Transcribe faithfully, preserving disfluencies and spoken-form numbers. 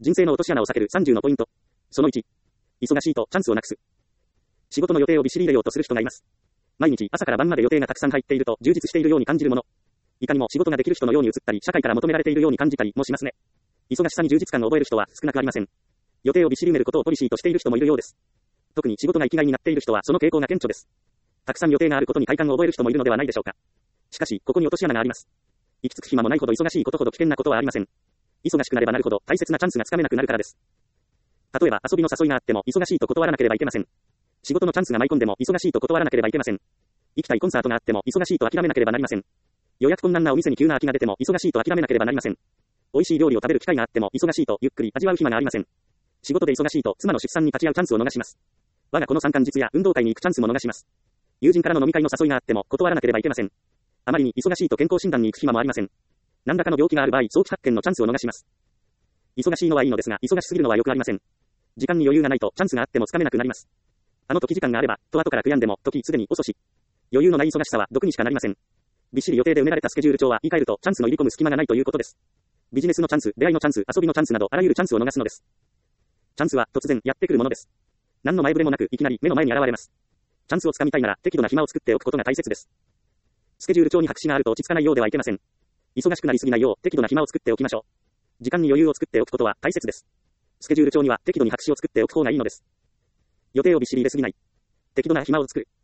人生の落とし穴を避けるさんじゅうのポイント。そのいち。忙しいとチャンスをなくす。仕事の予定をびっしり入れようとする人がいます。毎日朝から晩まで予定がたくさん入っていると充実しているように感じるもの。いかにも仕事ができる人のように映ったり、社会から求められているように感じたりもしますね。忙しさに充実感を覚える人は少なくありません。予定をびっしり埋めることをポリシーとしている人もいるようです。特に仕事が生きがいになっている人はその傾向が顕著です。たくさん予定があることに快感を覚える人もいるのではないでしょうか。しかし、ここに落とし穴があります。行き着く暇もないほど忙しいことほど危険なことはありません。忙しくなればなるほど大切なチャンスがつかめなくなるからです。例えば遊びの誘いがあっても忙しいと断らなければいけません。仕事のチャンスが舞い込んでも忙しいと断らなければいけません。行きたいコンサートがあっても忙しいと諦めなければなりません。予約困難なお店に急な空きが出ても忙しいと諦めなければなりません。美味しい料理を食べる機会があっても忙しいとゆっくり味わう暇がありません。仕事で忙しいと妻の出産に立ち会うチャンスを逃します。我が子の参観日や運動会に行くチャンスも逃します。友人からの飲み会の誘いがあっても断らなければいけません。あまりに忙しいと健康診断に行く暇もありません。何らかの病気がある場合、早期発見のチャンスを逃します。忙しいのはいいのですが、忙しすぎるのは良くありません。時間に余裕がないとチャンスがあってもつかめなくなります。あの時時間があれば、と後から悔やんでも、時すでに遅し。余裕のない忙しさは毒にしかなりません。びっしり予定で埋められたスケジュール帳は言い換えるとチャンスの入り込む隙間がないということです。ビジネスのチャンス、出会いのチャンス、遊びのチャンスなどあらゆるチャンスを逃すのです。チャンスは突然やってくるものです。何の前触れもなくいきなり目の前に現れます。チャンスをつかみたいなら適度な暇を作っておくことが大切です。スケジュール帳に白紙があると落ち着かないようではいけません。忙しくなりすぎないよう適度な暇を作っておきましょう。時間に余裕を作っておくことは大切です。スケジュール帳には適度に白紙を作っておく方がいいのです。予定をびっしり入れすぎない。適度な暇を作る。